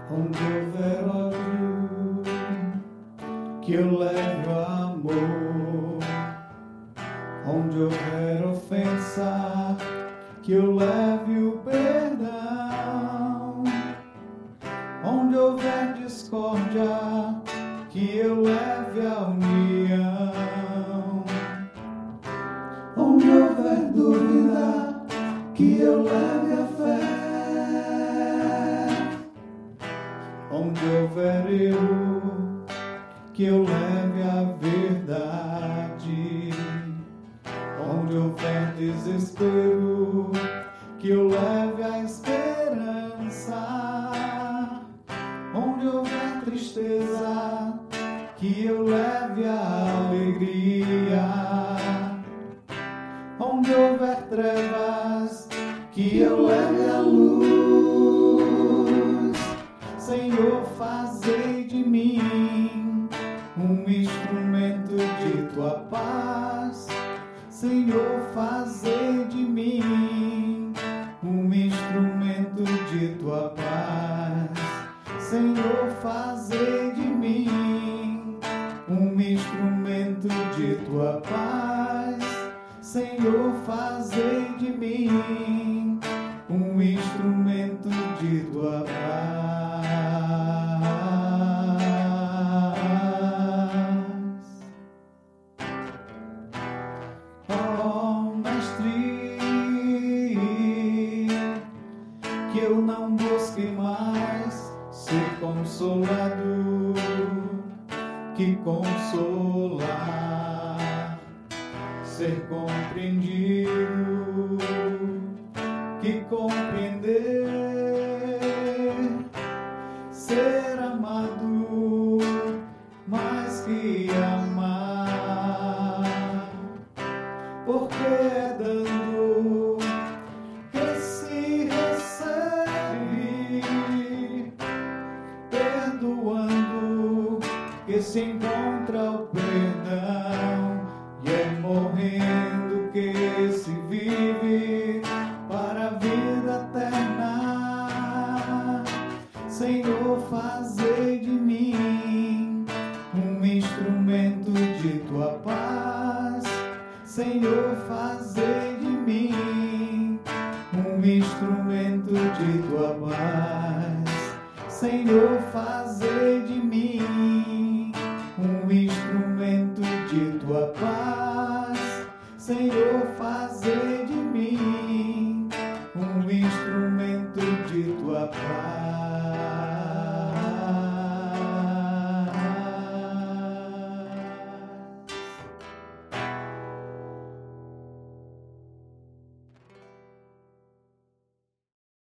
Onde houver ódio, que eu leve o amor. Onde houver ofensa, que eu leve o perdão. Onde houver discórdia, que eu leve a união. Onde houver dúvida, que eu leve a fé. Onde houver erro, que eu leve a verdade. Onde houver desespero, que eu leve a esperança. Onde houver tristeza, que eu leve a alegria. Onde houver trevas, que eu leve a luz. Senhor, fazei de mim um instrumento de tua paz. Senhor, fazei de mim um instrumento de tua paz. Senhor, fazei de mim um instrumento de tua paz. Senhor, fazei de mim um instrumento de tua paz. Oh, Mestre, que eu não busque mais ser consolado, que consolar, ser compreendido, que compreender, ser amado mais que amar, porque é dando que se recebe, perdoando que se encontra o perdão, e é morrendo que se vive para a vida eterna. Senhor, fazei de mim um instrumento de tua paz. Senhor, fazei de mim um instrumento de tua paz. Senhor, fazei de mim um instrumento de tua paz. Senhor,